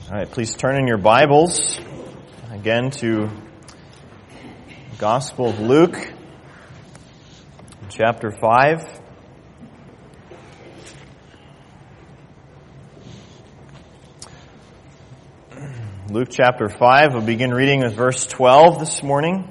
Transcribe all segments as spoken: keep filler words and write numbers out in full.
All right, please turn in your Bibles again to the Gospel of Luke, chapter five. Luke chapter five, we'll begin reading with verse twelve this morning.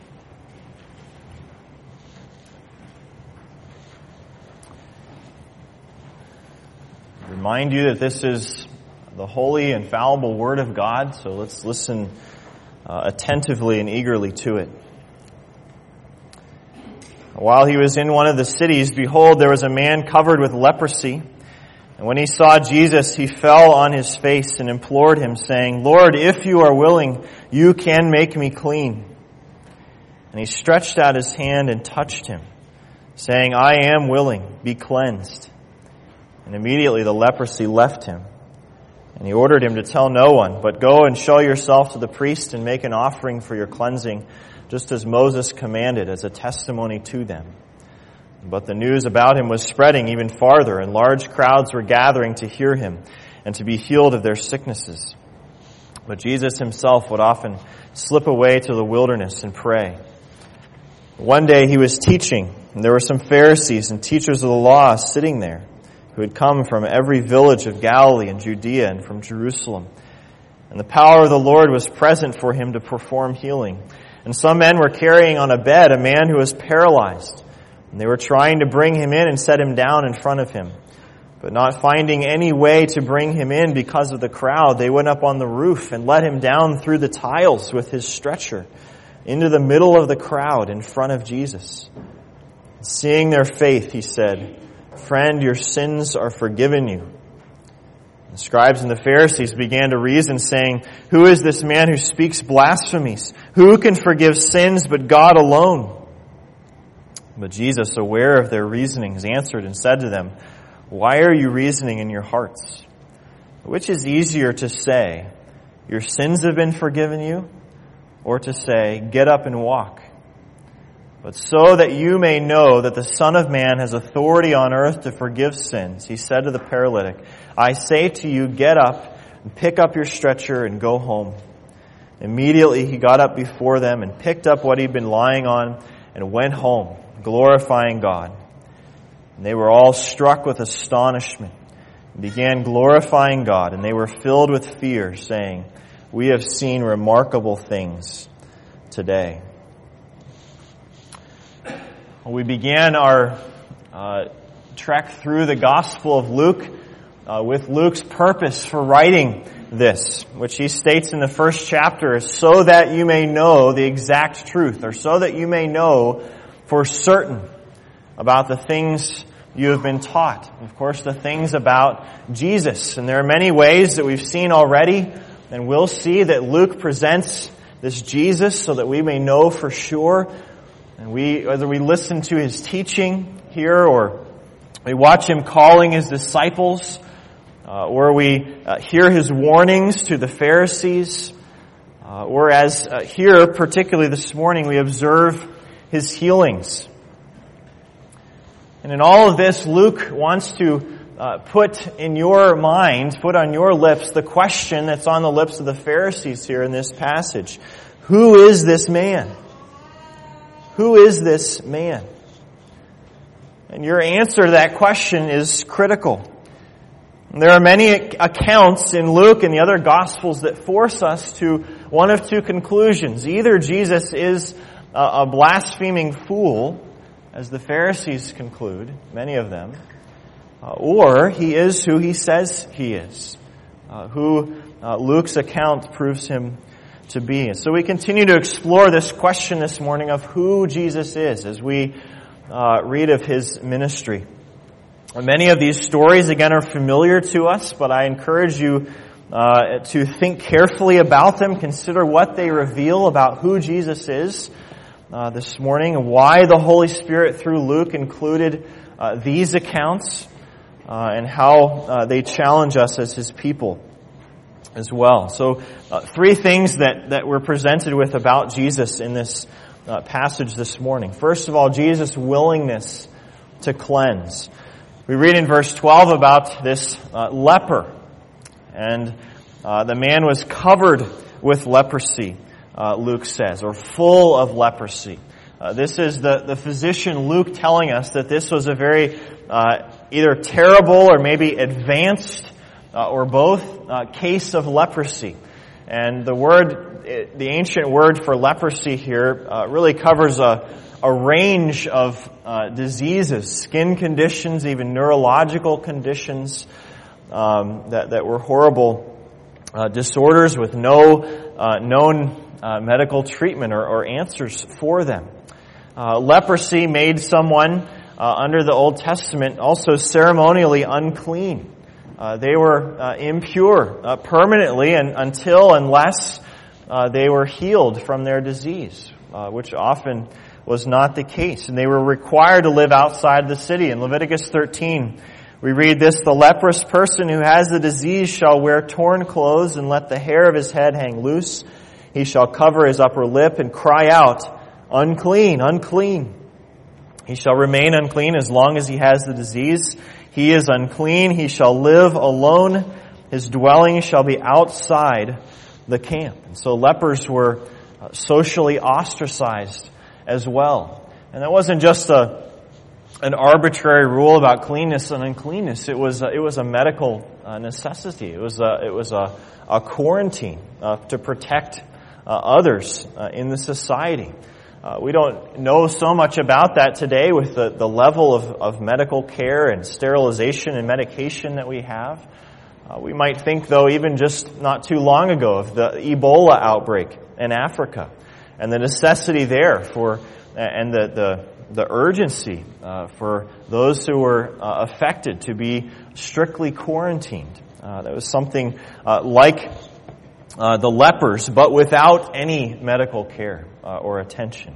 Remind you that this is the holy, infallible Word of God, so let's listen uh, attentively and eagerly to it. While he was in one of the cities, behold, there was a man covered with leprosy. And when he saw Jesus, he fell on his face and implored him, saying, Lord, if you are willing, you can make me clean. And he stretched out his hand and touched him, saying, I am willing, be cleansed. And immediately the leprosy left him. And he ordered him to tell no one, but go and show yourself to the priest and make an offering for your cleansing, just as Moses commanded as a testimony to them. But the news about him was spreading even farther, and large crowds were gathering to hear him and to be healed of their sicknesses. But Jesus himself would often slip away to the wilderness and pray. One day he was teaching, and there were some Pharisees and teachers of the law sitting there, who had come from every village of Galilee and Judea and from Jerusalem. And the power of the Lord was present for him to perform healing. And some men were carrying on a bed a man who was paralyzed. And they were trying to bring him in and set him down in front of him. But not finding any way to bring him in because of the crowd, they went up on the roof and let him down through the tiles with his stretcher into the middle of the crowd in front of Jesus. Seeing their faith, he said, Friend, your sins are forgiven you. The scribes and the Pharisees began to reason, saying, Who is this man who speaks blasphemies? Who can forgive sins but God alone? But Jesus, aware of their reasonings, answered and said to them, Why are you reasoning in your hearts? Which is easier to say, Your sins have been forgiven you, or to say, Get up and walk? But so that you may know that the Son of Man has authority on earth to forgive sins, he said to the paralytic, I say to you, get up and pick up your stretcher and go home. Immediately he got up before them and picked up what he'd been lying on and went home, glorifying God. And they were all struck with astonishment and began glorifying God, and they were filled with fear, saying, We have seen remarkable things today. We began our uh, trek through the Gospel of Luke uh, with Luke's purpose for writing this, which he states in the first chapter, is so that you may know the exact truth, or so that you may know for certain about the things you have been taught. Of course, the things about Jesus. And there are many ways that we've seen already, and we'll see that Luke presents this Jesus so that we may know for sure. And we, whether we listen to his teaching here, or we watch him calling his disciples, uh, or we uh, hear his warnings to the Pharisees, uh, or as uh, here, particularly this morning, we observe his healings. And in all of this, Luke wants to uh, put in your mind, put on your lips, the question that's on the lips of the Pharisees here in this passage. Who is this man? Who is this man? And your answer to that question is critical. And there are many accounts in Luke and the other Gospels that force us to one of two conclusions. Either Jesus is a blaspheming fool, as the Pharisees conclude, many of them, or he is who he says he is, who Luke's account proves him to be. And so we continue to explore this question this morning of who Jesus is as we uh, read of his ministry. And many of these stories, again, are familiar to us, but I encourage you uh, to think carefully about them, consider what they reveal about who Jesus is uh, this morning, and why the Holy Spirit, through Luke, included uh, these accounts, uh, and how uh, they challenge us as his people as well. So uh, three things that, that we're presented with about Jesus in this uh, passage this morning. First of all, Jesus' willingness to cleanse. We read in verse twelve about this uh, leper. And Uh, the man was covered with leprosy, uh, Luke says, or full of leprosy. Uh, this is the, the physician Luke telling us that this was a very uh, either terrible or maybe advanced uh, or both uh, case of leprosy. And the word, the ancient word for leprosy here uh, really covers a, a range of uh, diseases, skin conditions, even neurological conditions um, that, that were horrible uh, disorders with no uh, known uh, medical treatment or, or answers for them. Uh, leprosy made someone uh, under the Old Testament also ceremonially unclean. Uh, they were uh, impure uh, permanently and until unless uh, they were healed from their disease, uh, which often was not the case. And they were required to live outside the city. In Leviticus thirteen, we read this, "The leprous person who has the disease shall wear torn clothes and let the hair of his head hang loose. He shall cover his upper lip and cry out, 'Unclean, unclean.' He shall remain unclean as long as he has the disease. He is unclean. He shall live alone. His dwelling shall be outside the camp." And so lepers were socially ostracized as well. And that wasn't just a an arbitrary rule about cleanness and uncleanness. It was a, it was a medical uh, necessity. It was a, it was a, a quarantine uh, to protect uh, others uh, in the society. Uh, we don't know so much about that today with the, the level of, of medical care and sterilization and medication that we have. Uh, we might think, though, even just not too long ago of the Ebola outbreak in Africa and the necessity there for and the the, the urgency uh, for those who were uh, affected to be strictly quarantined. Uh, that was something uh, like uh, the lepers, but without any medical care uh, or attention.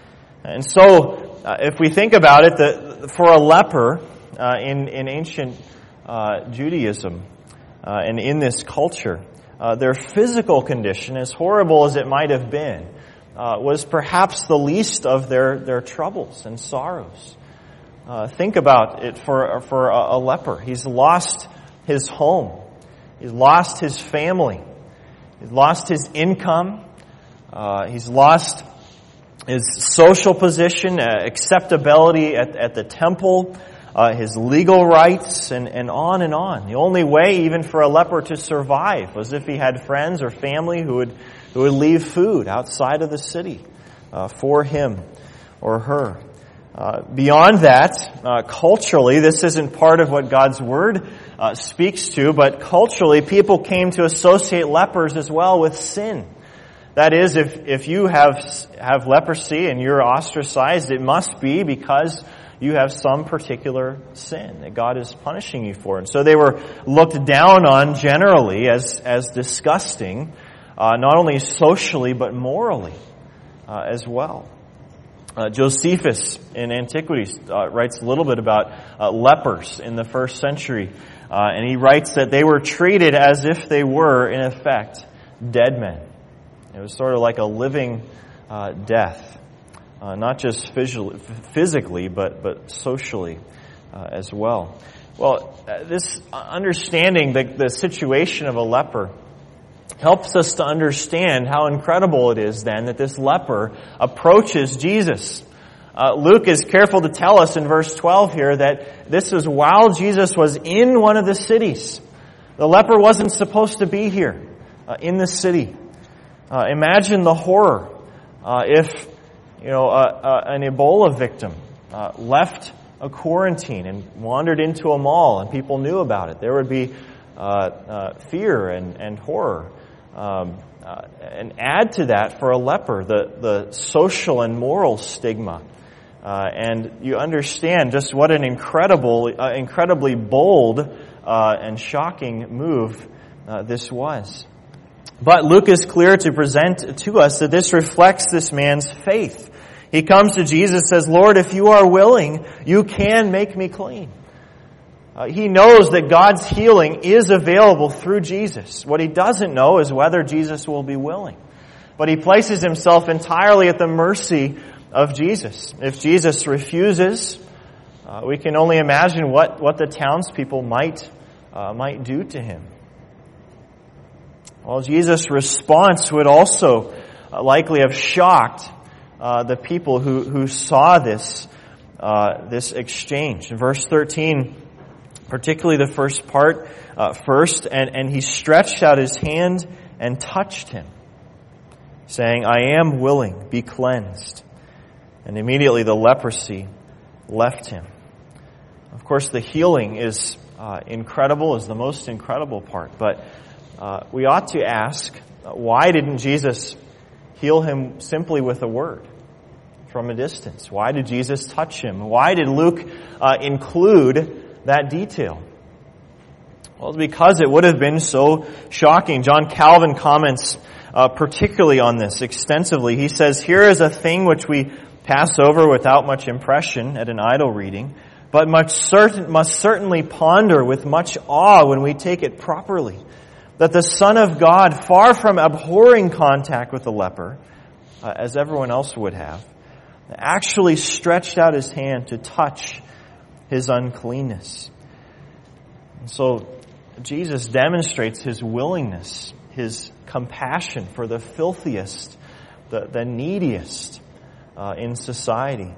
And so, uh, if we think about it, the, for a leper uh, in in ancient uh, Judaism uh, and in this culture, uh, their physical condition, as horrible as it might have been, uh, was perhaps the least of their their troubles and sorrows. Uh, think about it for for a, a leper. He's lost his home. He's lost his family. He's lost his income. Uh, he's lost his social position, uh, acceptability at, at the temple, uh, his legal rights, and, and on and on. The only way even for a leper to survive was if he had friends or family who would who would leave food outside of the city uh, for him or her. Uh, beyond that, uh, culturally, this isn't part of what God's Word uh, speaks to, but culturally, people came to associate lepers as well with sin. That is, if if you have have leprosy and you're ostracized, it must be because you have some particular sin that God is punishing you for. And so they were looked down on generally as as disgusting, uh, not only socially but morally uh, as well. Uh, Josephus in Antiquities uh, writes a little bit about uh, lepers in the first century, uh, and he writes that they were treated as if they were, in effect, dead men. It was sort of like a living uh, death, uh, not just physically, physically but but socially uh, as well. Well, uh, this understanding the, the situation of a leper helps us to understand how incredible it is then that this leper approaches Jesus. Uh, Luke is careful to tell us in verse twelve here that this was while Jesus was in one of the cities. The leper wasn't supposed to be here uh, in the city. Uh, imagine the horror uh, if, you know, uh, uh, an Ebola victim uh, left a quarantine and wandered into a mall and people knew about it. There would be uh, uh, fear and, and horror. Um, uh, and add to that for a leper the, the social and moral stigma. Uh, and you understand just what an incredible, uh, incredibly bold uh, and shocking move uh, this was. But Luke is clear to present to us that this reflects this man's faith. He comes to Jesus and says, "Lord, if you are willing, you can make me clean." Uh, he knows that God's healing is available through Jesus. What he doesn't know is whether Jesus will be willing. But he places himself entirely at the mercy of Jesus. If Jesus refuses, uh, we can only imagine what, what the townspeople might uh, might do to him. Well, Jesus' response would also uh, likely have shocked uh, the people who, who saw this, uh, this exchange. In verse thirteen, particularly the first part, uh, first, and, and he stretched out his hand and touched him, saying, I am willing, be cleansed. And immediately the leprosy left him. Of course, the healing is uh, incredible, is the most incredible part. But uh, we ought to ask, uh, why didn't Jesus heal him simply with a word from a distance? Why did Jesus touch him? Why did Luke uh, include that detail? Well, it's because it would have been so shocking. John Calvin comments uh, particularly on this extensively. He says, here is a thing which we pass over without much impression at an idle reading, but much certain, must certainly ponder with much awe when we take it properly, that the Son of God, far from abhorring contact with the leper, uh, as everyone else would have, actually stretched out his hand to touch his uncleanness. And so Jesus demonstrates his willingness, his compassion for the filthiest, the, the neediest uh, in society.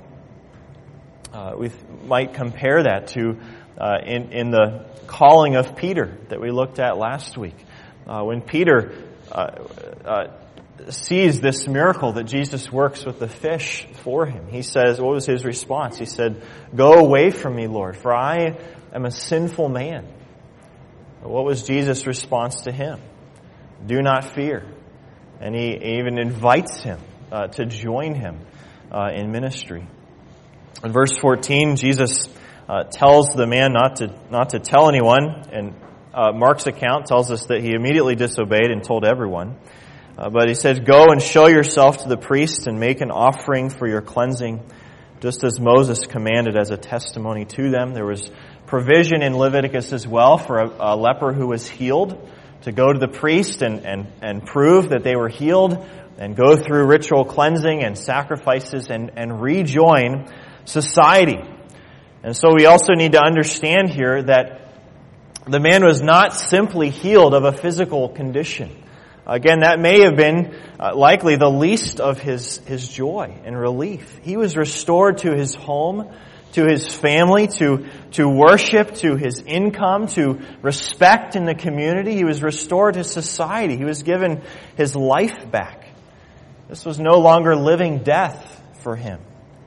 Uh, we might compare that to uh, in, in the calling of Peter that we looked at last week. Uh, when Peter uh, uh, sees this miracle that Jesus works with the fish for him, he says, what was his response? He said, go away from me, Lord, for I am a sinful man. What was Jesus' response to him? Do not fear. And he even invites him uh, to join him uh, in ministry. In verse fourteen, Jesus uh, tells the man not to not to tell anyone, and uh, Mark's account tells us that he immediately disobeyed and told everyone. Uh, but he said, go and show yourself to the priest and make an offering for your cleansing, just as Moses commanded as a testimony to them. There was provision in Leviticus as well for a, a leper who was healed to go to the priest and, and, and prove that they were healed and go through ritual cleansing and sacrifices and, and rejoin society. And so we also need to understand here that the man was not simply healed of a physical condition. Again, that may have been uh, likely the least of his, his joy and relief. He was restored to his home, to his family, to, to worship, to his income, to respect in the community. He was restored to society. He was given his life back. This was no longer living death for him.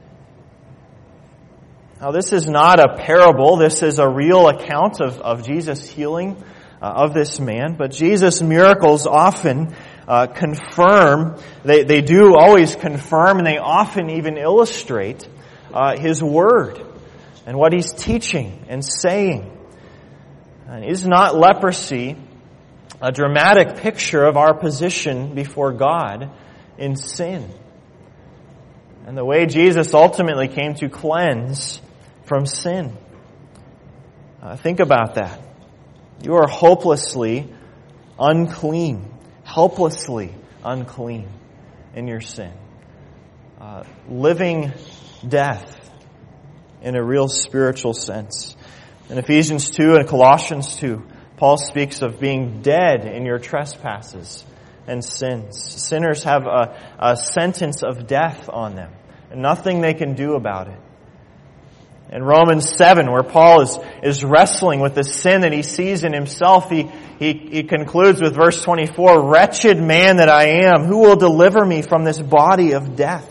Now, this is not a parable. This is a real account of, of Jesus' healing uh, of this man. But Jesus' miracles often uh, confirm, they, they do always confirm, and they often even illustrate uh, His Word and what He's teaching and saying. And is not leprosy a dramatic picture of our position before God in sin? And the way Jesus ultimately came to cleanse from sin. Uh, think about that. You are hopelessly unclean, helplessly unclean in your sin. Uh, living death in a real spiritual sense. In Ephesians two and Colossians two, Paul speaks of being dead in your trespasses and sins. Sinners have a, a sentence of death on them, and nothing they can do about it. In Romans seven, where Paul is, is wrestling with the sin that he sees in himself, he, he, he concludes with verse twenty-four, wretched man that I am, who will deliver me from this body of death?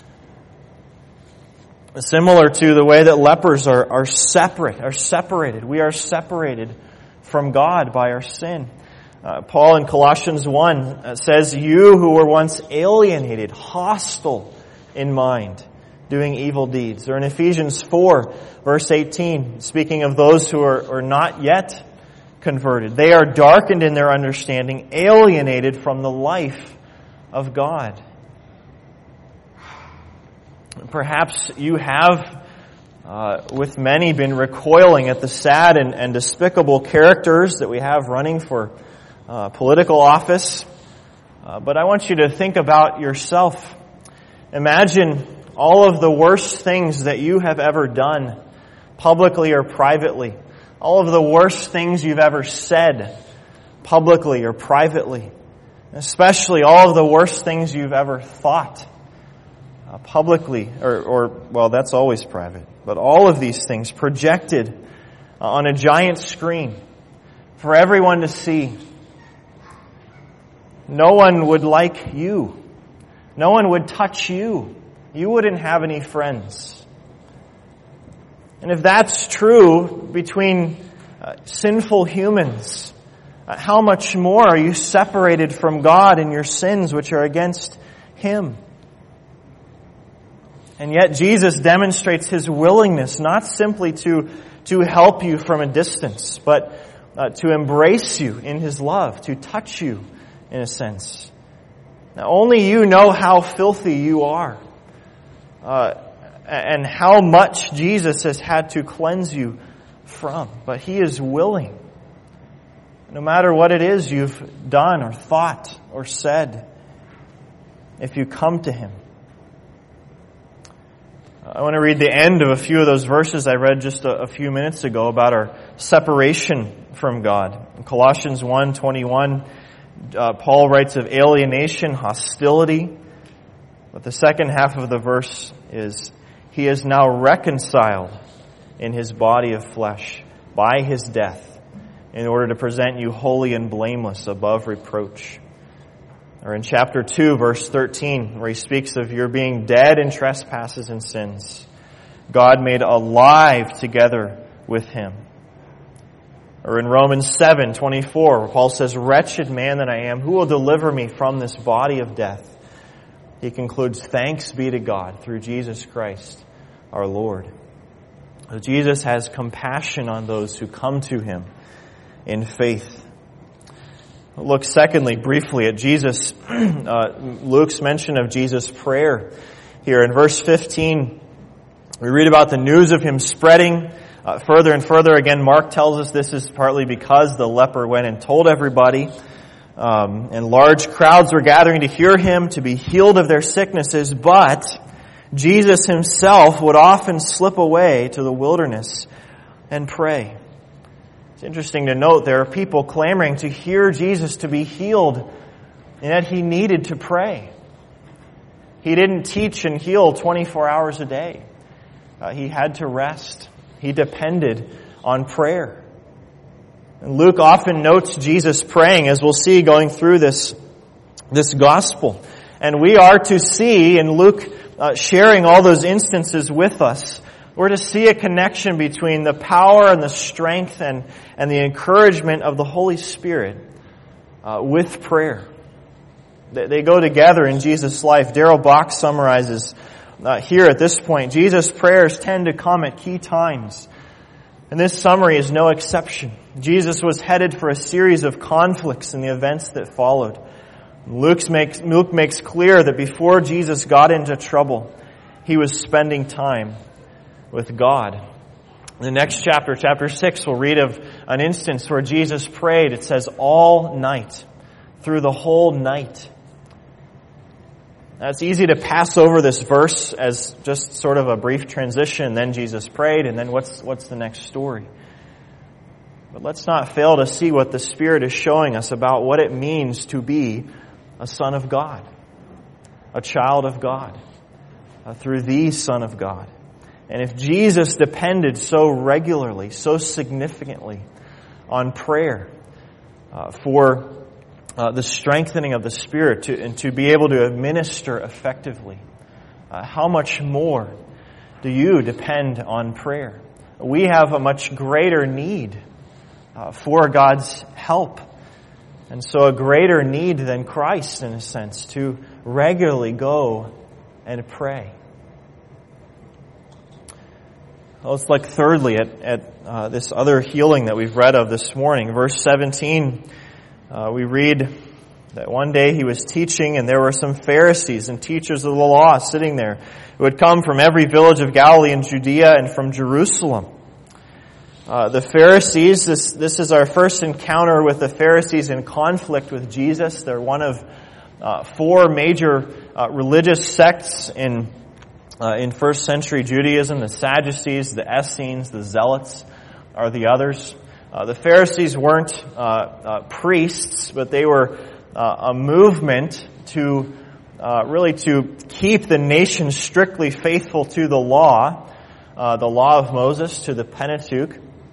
Similar to the way that lepers are, are separate, are separated. We are separated from God by our sin. Uh, Paul in Colossians one says, you who were once alienated, hostile in mind, doing evil deeds. Or in Ephesians four, verse eighteen, speaking of those who are, are not yet converted. They are darkened in their understanding, alienated from the life of God. Perhaps you have, uh, with many, been recoiling at the sad and, and despicable characters that we have running for uh, political office. Uh, but I want you to think about yourself. Imagine all of the worst things that you have ever done, publicly or privately. All of the worst things you've ever said, publicly or privately, especially all of the worst things you've ever thought uh, publicly, or, or, well, that's always private, but all of these things projected uh, on a giant screen for everyone to see. No one would like you. No one would touch you. You wouldn't have any friends. And if that's true between uh, sinful humans, uh, how much more are you separated from God in your sins which are against Him? And yet Jesus demonstrates His willingness not simply to, to help you from a distance, but uh, to embrace you in His love, to touch you in a sense. Now, only you know how filthy you are, uh, and how much Jesus has had to cleanse you from. But He is willing. No matter what it is you've done or thought or said, if you come to Him. I want to read the end of a few of those verses I read just a, a few minutes ago about our separation from God. In Colossians one twenty-one, uh, Paul writes of alienation, hostility. But the second half of the verse is, He is now reconciled in His body of flesh by His death in order to present you holy and blameless above reproach. Or in chapter two, verse thirteen, where he speaks of your being dead in trespasses and sins, God made alive together with Him. Or in Romans seven twenty-four, where Paul says, wretched man that I am, who will deliver me from this body of death? He concludes, thanks be to God through Jesus Christ our Lord. So Jesus has compassion on those who come to Him in faith. Look secondly, briefly, at Jesus, uh, Luke's mention of Jesus' prayer here. In verse fifteen, we read about the news of Him spreading uh, further and further. Again, Mark tells us this is partly because the leper went and told everybody. Um, and large crowds were gathering to hear Him, to be healed of their sicknesses. But Jesus Himself would often slip away to the wilderness and pray. It's interesting to note there are people clamoring to hear Jesus to be healed, and yet He needed to pray. He didn't teach and heal twenty-four hours a day. Uh, he had to rest. He depended on prayer. And Luke often notes Jesus praying, as we'll see going through this, this gospel. And we are to see, in Luke uh, sharing all those instances with us, we're to see a connection between the power and the strength and, and the encouragement of the Holy Spirit uh, with prayer. They, they go together in Jesus' life. Darrell Bock summarizes uh, here at this point, Jesus' prayers tend to come at key times. And this summary is no exception. Jesus was headed for a series of conflicts in the events that followed. Luke makes, Luke makes clear that before Jesus got into trouble, He was spending time with God. In the next chapter, chapter six, we'll read of an instance where Jesus prayed. It says, all night, through the whole night. Now, it's easy to pass over this verse as just sort of a brief transition. Then Jesus prayed, and then what's, what's the next story? But let's not fail to see what the Spirit is showing us about what it means to be a son of God, a child of God, uh, through the Son of God. And if Jesus depended so regularly, so significantly on prayer uh, for uh, the strengthening of the Spirit to, and to be able to administer effectively, uh, how much more do you depend on prayer? We have a much greater need uh, for God's help. And so a greater need than Christ, in a sense, to regularly go and pray. Well, let's look thirdly at, at uh, this other healing that we've read of this morning. Verse seventeen, uh, we read that one day He was teaching, and there were some Pharisees and teachers of the law sitting there who had come from every village of Galilee and Judea and from Jerusalem. Uh, the Pharisees, this, this is our first encounter with the Pharisees in conflict with Jesus. They're one of uh, four major uh, religious sects in Uh, in first century Judaism. The Sadducees, the Essenes, the Zealots are the others. Uh, the Pharisees weren't uh, uh, priests, but they were uh, a movement to uh, really to keep the nation strictly faithful to the law, uh, the law of Moses, to the Pentateuch.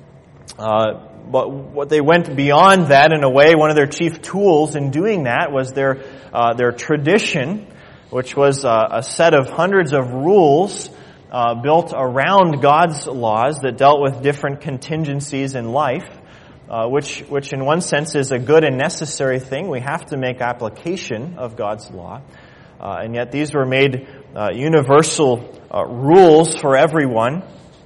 Uh, but what they went beyond that in a way, one of their chief tools in doing that was their uh, their tradition, which was uh, a set of hundreds of rules uh, built around God's laws that dealt with different contingencies in life, uh, which which in one sense is a good and necessary thing. We have to make application of God's law. Uh, and yet these were made uh, universal uh, rules for everyone,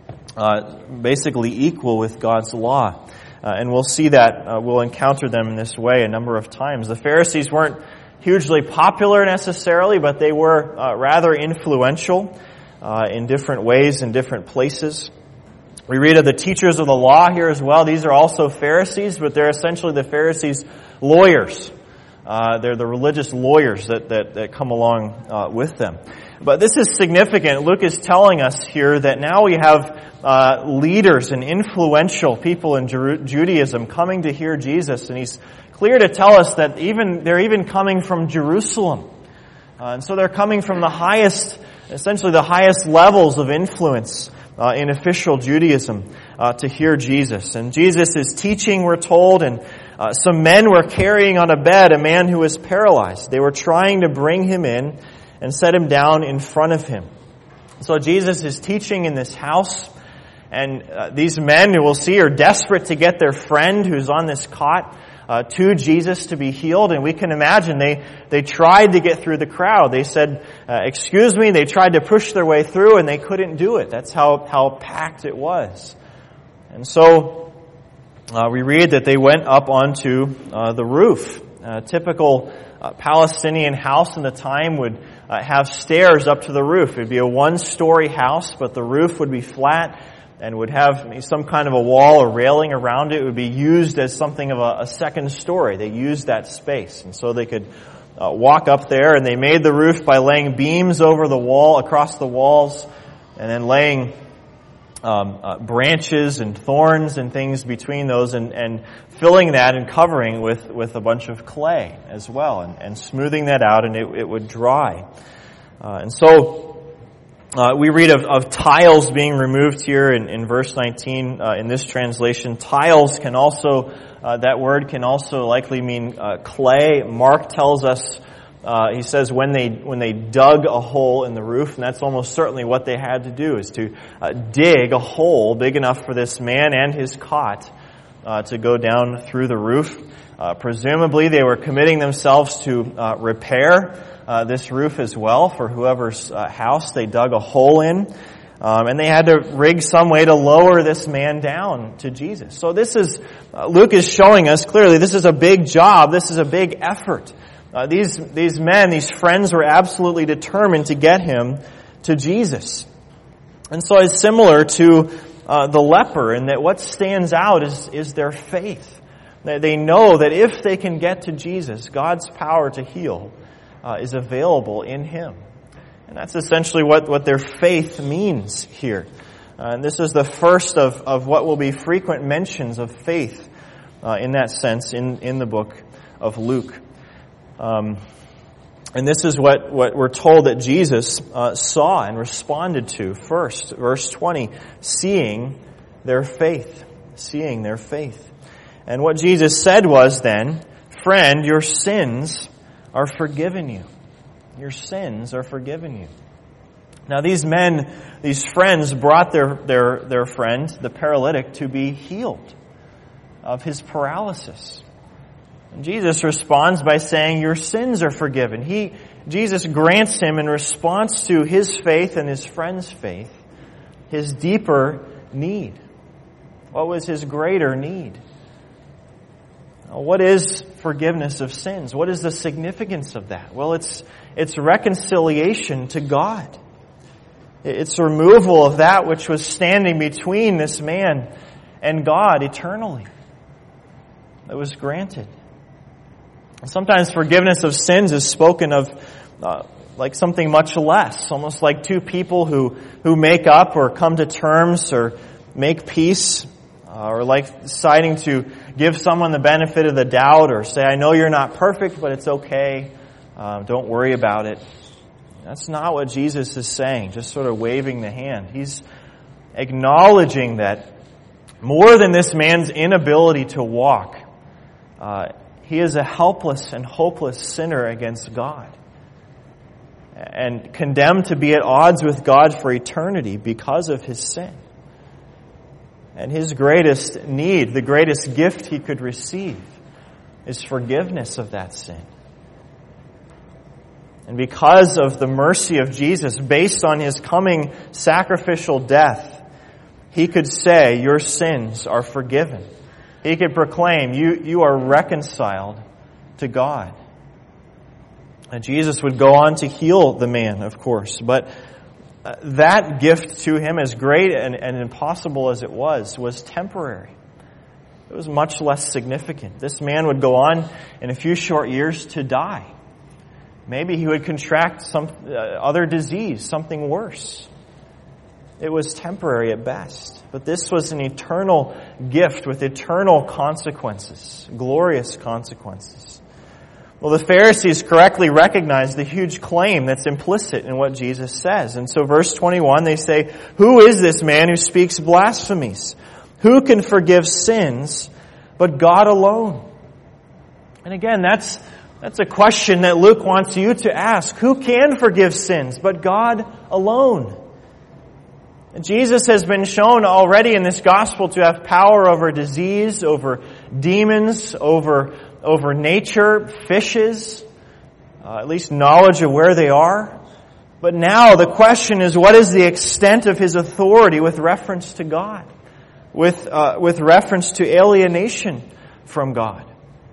uh, basically equal with God's law. Uh, and we'll see that, uh, we'll encounter them in this way a number of times. The Pharisees weren't hugely popular necessarily, but they were uh, rather influential uh, in different ways, in different places. We read of the teachers of the law here as well. These are also Pharisees, but they're essentially the Pharisees' lawyers. Uh, they're the religious lawyers that, that, that come along uh, with them. But this is significant. Luke is telling us here that now we have uh, leaders and influential people in Ju- Judaism coming to hear Jesus, and he's clear to tell us that even they're even coming from Jerusalem. Uh, and so they're coming from the highest, essentially the highest levels of influence uh, in official Judaism uh, to hear Jesus. And Jesus is teaching, we're told, and uh, some men were carrying on a bed a man who was paralyzed. They were trying to bring him in and set him down in front of him. So Jesus is teaching in this house, and uh, these men, who we'll see, are desperate to get their friend who's on this cot uh, to Jesus to be healed. And we can imagine they, they tried to get through the crowd. They said, uh, excuse me, they tried to push their way through and they couldn't do it. That's how, how packed it was. And so uh, we read that they went up onto uh, the roof. A typical uh, Palestinian house in the time would uh, have stairs up to the roof. It would be a one-story house, but the roof would be flat and would have some kind of a wall or railing around it. It would be used as something of a, a second story. They used that space. And so they could uh, walk up there, and they made the roof by laying beams over the wall, across the walls, and then laying um, uh, branches and thorns and things between those, and, and filling that and covering with, with a bunch of clay as well, and, and smoothing that out, and it, it would dry. Uh, and so Uh, we read of, of tiles being removed here in, in verse nineteen uh, in this translation. Tiles can also, uh, that word can also likely mean uh, clay. Mark tells us, uh, he says when they when they dug a hole in the roof, and that's almost certainly what they had to do, is to uh, dig a hole big enough for this man and his cot uh, to go down through the roof. Uh, presumably they were committing themselves to uh, repair Uh, this roof as well for whoever's uh, house they dug a hole in. Um, and they had to rig some way to lower this man down to Jesus. So this is, uh, Luke is showing us clearly, this is a big job. This is a big effort. Uh, these, these men, these friends were absolutely determined to get him to Jesus. And so it's similar to uh, the leper, in that what stands out is, is their faith. They, they know that if they can get to Jesus, God's power to heal Uh, is available in him. And that's essentially what, what their faith means here. Uh, and this is the first of, of what will be frequent mentions of faith uh, in that sense in, in the book of Luke. Um, and this is what, what we're told that Jesus uh, saw and responded to first. Verse twenty, seeing their faith. Seeing their faith. And what Jesus said was then, friend, your sins are forgiven you. Your sins are forgiven you. Now these men, these friends brought their, their, their friend, the paralytic, to be healed of his paralysis. And Jesus responds by saying, your sins are forgiven. He, Jesus grants him in response to his faith and his friend's faith, his deeper need. What was his greater need? What is forgiveness of sins? What is the significance of that? Well, it's it's reconciliation to God. It's removal of that which was standing between this man and God eternally. That was granted. Sometimes forgiveness of sins is spoken of uh, like something much less, almost like two people who, who make up or come to terms or make peace. Uh, or like deciding to give someone the benefit of the doubt or say, I know you're not perfect, but it's okay. Uh, don't worry about it. That's not what Jesus is saying, just sort of waving the hand. He's acknowledging that more than this man's inability to walk, uh, he is a helpless and hopeless sinner against God and condemned to be at odds with God for eternity because of his sin. And his greatest need, the greatest gift he could receive, is forgiveness of that sin. And because of the mercy of Jesus, based on his coming sacrificial death, he could say, your sins are forgiven. He could proclaim, you, you are reconciled to God. And Jesus would go on to heal the man, of course, but Uh, that gift to him, as great and, and impossible as it was, was temporary. It was much less significant. This man would go on in a few short years to die. Maybe he would contract some uh, other disease, something worse. It was temporary at best. But this was an eternal gift with eternal consequences, glorious consequences. Well, the Pharisees correctly recognize the huge claim that's implicit in what Jesus says. And so verse twenty-one, they say, who is this man who speaks blasphemies? Who can forgive sins but God alone? And again, that's that's a question that Luke wants you to ask. Who can forgive sins but God alone? And Jesus has been shown already in this gospel to have power over disease, over demons, over over nature, fishes, uh, at least knowledge of where they are. But now the question is, what is the extent of his authority with reference to God? With, uh, with reference to alienation from God?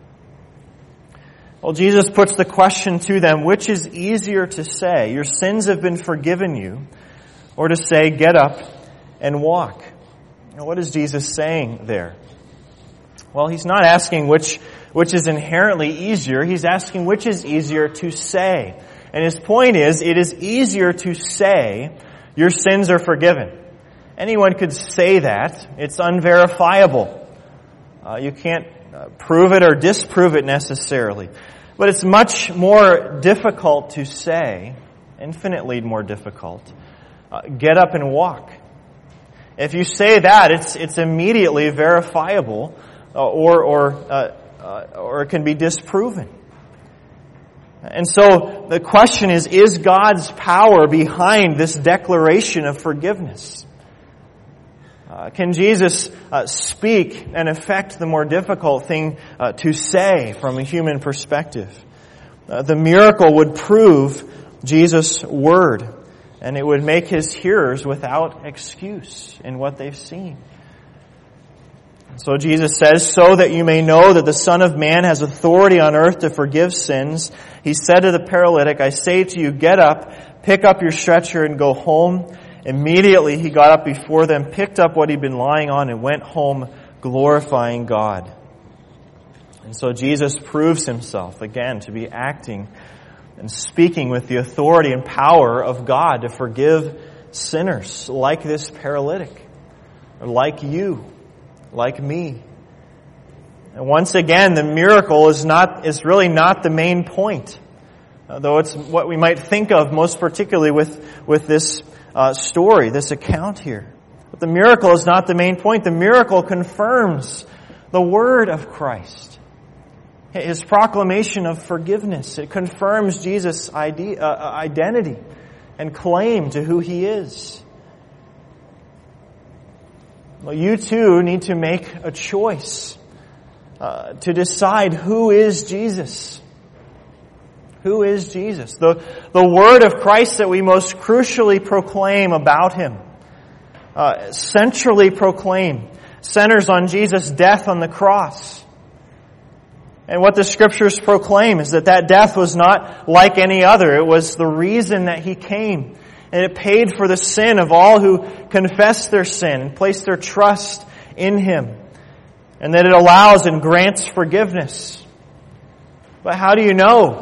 Well, Jesus puts the question to them, which is easier to say, your sins have been forgiven you, or to say, get up and walk? Now, what is Jesus saying there? Well, he's not asking which which is inherently easier. He's asking which is easier to say. And his point is, it is easier to say, your sins are forgiven. Anyone could say that. It's unverifiable. Uh, you can't uh, prove it or disprove it necessarily. But it's much more difficult to say, infinitely more difficult, uh, get up and walk. If you say that, it's it's immediately verifiable, uh, or or uh, uh, or it can be disproven. And so the question is: is God's power behind this declaration of forgiveness? Uh, can Jesus uh, speak and affect the more difficult thing uh, to say from a human perspective? Uh, the miracle would prove Jesus' word, and it would make his hearers without excuse in what they've seen. So Jesus says, so that you may know that the Son of Man has authority on earth to forgive sins, he said to the paralytic, I say to you, get up, pick up your stretcher and go home. Immediately he got up before them, picked up what he'd been lying on, and went home glorifying God. And so Jesus proves himself again to be acting and speaking with the authority and power of God to forgive sinners like this paralytic, or like you, like me. And once again, the miracle is not is really not the main point, uh, though it's what we might think of most particularly with with this Uh, story, this account here. But the miracle is not the main point. The miracle confirms the word of Christ. His proclamation of forgiveness. It confirms Jesus' idea, uh, identity and claim to who he is. Well, you too need to make a choice uh, to decide who is Jesus. Who is Jesus? The, the word of Christ that we most crucially proclaim about him, uh, centrally proclaim, centers on Jesus' death on the cross. And what the Scriptures proclaim is that that death was not like any other. It was the reason that he came. And it paid for the sin of all who confess their sin and place their trust in him. And that it allows and grants forgiveness. But how do you know?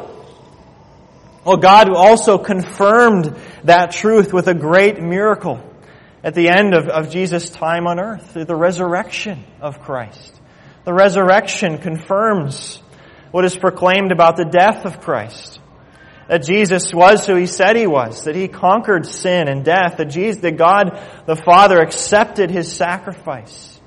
Well, God also confirmed that truth with a great miracle. at the end of, of Jesus' time on earth, the resurrection of Christ. The resurrection confirms what is proclaimed about the death of Christ. That Jesus was who He said He was, that He conquered sin and death, that Jesus, that God the Father accepted His sacrifice.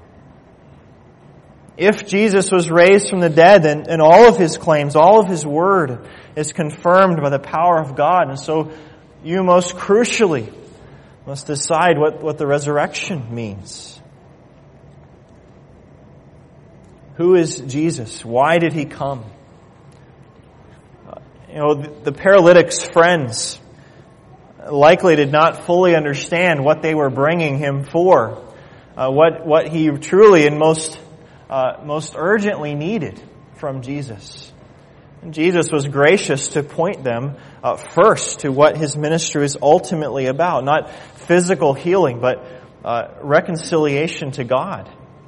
If Jesus was raised from the dead, then, then all of His claims, all of His word is confirmed by the power of God. And so you most crucially must decide what, what the resurrection means. Who is Jesus? Why did He come? Uh, you know, the, the paralytic's friends likely did not fully understand what they were bringing Him for, uh, what what he truly and most uh, most urgently needed from Jesus. And Jesus was gracious to point them uh, first to what His ministry is ultimately about, not physical healing, but uh, reconciliation to God.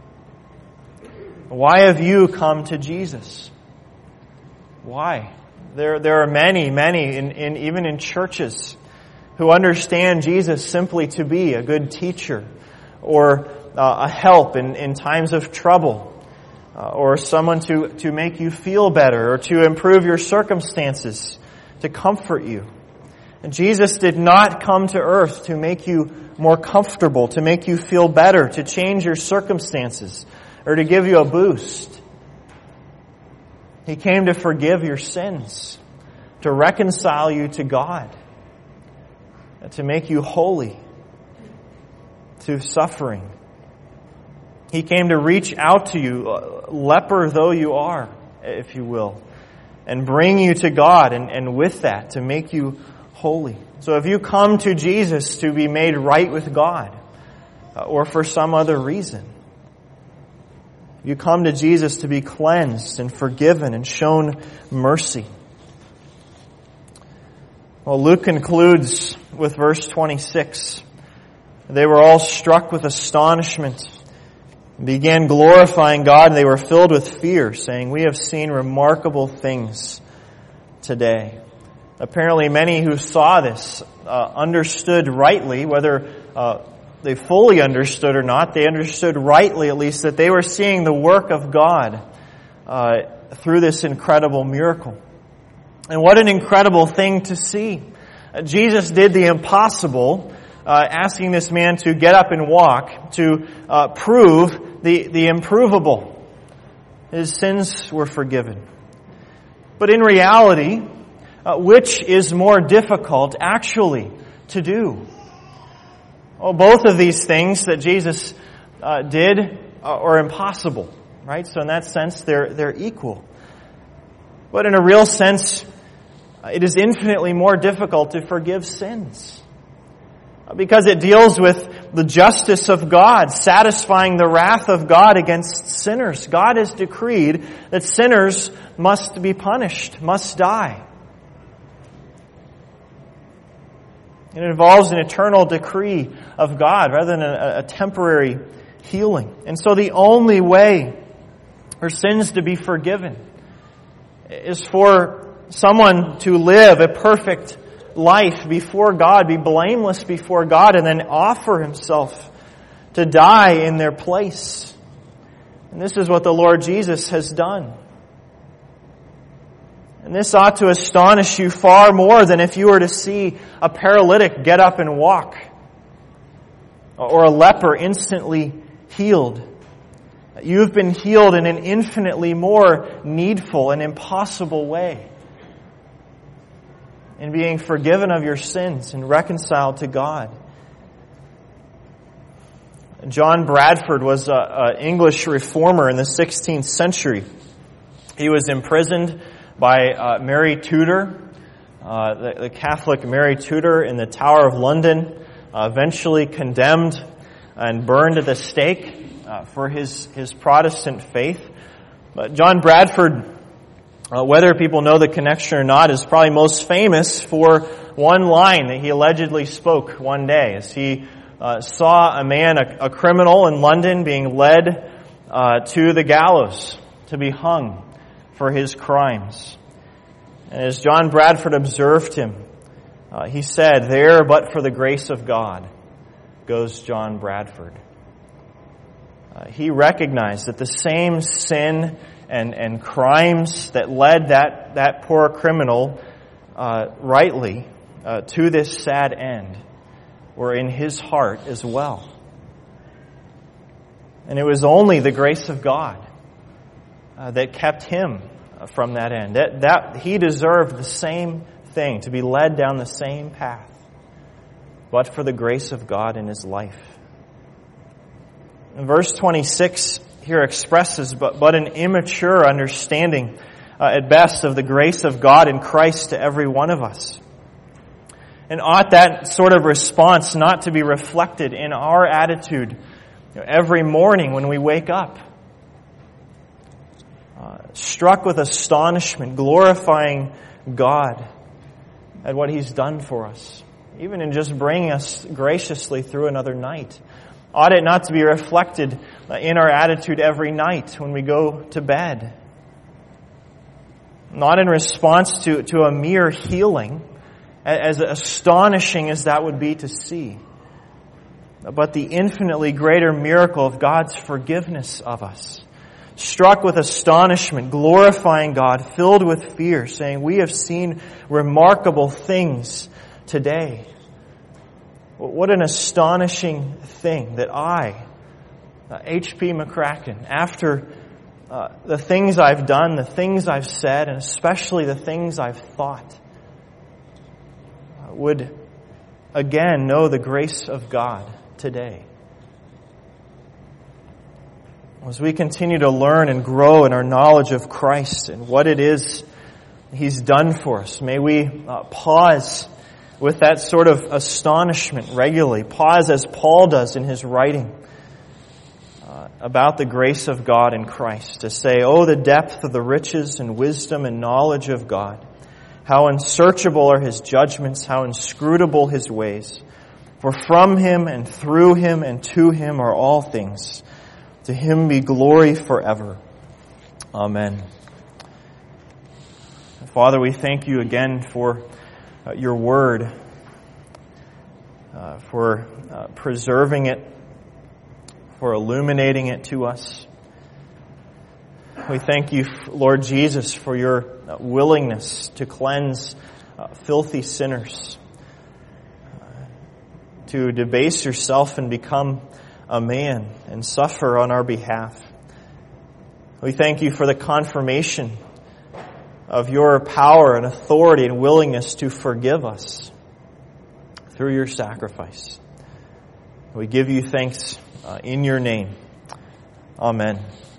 Why have you come to Jesus? Why? There, there are many, many, in, in, even in churches, who understand Jesus simply to be a good teacher or uh, a help in, in times of trouble, uh, or someone to, to make you feel better or to improve your circumstances, to comfort you. And Jesus did not come to earth to make you more comfortable, to make you feel better, to change your circumstances, or to give you a boost. He came to forgive your sins, to reconcile you to God, to make you holy through suffering. He came to reach out to you, leper though you are, if you will, and bring you to God, and, and with that, to make you holy. So if you come to Jesus to be made right with God, or for some other reason, you come to Jesus to be cleansed and forgiven and shown mercy. Well, Luke concludes with verse twenty-six. They were all struck with astonishment and began glorifying God, and they were filled with fear, saying, "We have seen remarkable things today." Apparently many who saw this uh, understood rightly, whether uh, they fully understood or not, they understood rightly at least that they were seeing the work of God uh, through this incredible miracle. And what an incredible thing to see. Uh, Jesus did the impossible, uh, asking this man to get up and walk, to uh, prove the, the improvable. His sins were forgiven. But in reality, uh, which is more difficult actually to do? Well, both of these things that Jesus uh, did are impossible, right? So in that sense, they're they're equal. But in a real sense, it is infinitely more difficult to forgive sins, because it deals with the justice of God, satisfying the wrath of God against sinners. God has decreed that sinners must be punished, must die. It involves an eternal decree of God rather than a, a temporary healing. And so the only way for sins to be forgiven is for someone to live a perfect life before God, be blameless before God, and then offer himself to die in their place. And this is what the Lord Jesus has done. And this ought to astonish you far more than if you were to see a paralytic get up and walk, or a leper instantly healed. You've been healed in an infinitely more needful and impossible way, in being forgiven of your sins and reconciled to God. John Bradford was an English reformer in the sixteenth century. He was imprisoned by uh, Mary Tudor, uh, the, the Catholic Mary Tudor in the Tower of London, uh, eventually condemned and burned at the stake uh, for his, his Protestant faith. But John Bradford, uh, whether people know the connection or not, is probably most famous for one line that he allegedly spoke one day as he uh, saw a man, a, a criminal in London, being led uh, to the gallows to be hung for his crimes. And as John Bradford observed him, uh, he said, "There, but for the grace of God, goes John Bradford. Uh, he recognized that the same sin and, and crimes that led that, that poor criminal uh, rightly uh, to this sad end were in his heart as well. And it was only the grace of God uh, that kept him from that end. That, that he deserved the same thing, to be led down the same path, but for the grace of God in his life. And verse twenty-six here expresses but, but an immature understanding uh, at best of the grace of God in Christ to every one of us. And ought that sort of response not to be reflected in our attitude, you know, every morning when we wake up? Uh, struck with astonishment, glorifying God at what He's done for us, even in just bringing us graciously through another night. Ought it not to be reflected in our attitude every night when we go to bed? Not in response to, to a mere healing, as astonishing as that would be to see, but the infinitely greater miracle of God's forgiveness of us. Struck with astonishment, glorifying God, filled with fear, saying, we have seen remarkable things today. What an astonishing thing that I, H P McCracken, after uh, the things I've done, the things I've said, and especially the things I've thought, would again know the grace of God today. As we continue to learn and grow in our knowledge of Christ and what it is He's done for us, may we uh, pause with that sort of astonishment regularly. Pause as Paul does in his writing uh, about the grace of God in Christ, to say, oh, the depth of the riches and wisdom and knowledge of God. How unsearchable are His judgments, how inscrutable His ways. For from Him and through Him and to Him are all things. To Him be glory forever. Amen. Father, we thank You again for uh, Your Word, uh, for uh, preserving it, for illuminating it to us. We thank You, Lord Jesus, for Your willingness to cleanse uh, filthy sinners, uh, to debase Yourself and become a man and suffer on our behalf. We thank You for the confirmation of Your power and authority and willingness to forgive us through Your sacrifice. We give You thanks uh, in Your name. Amen.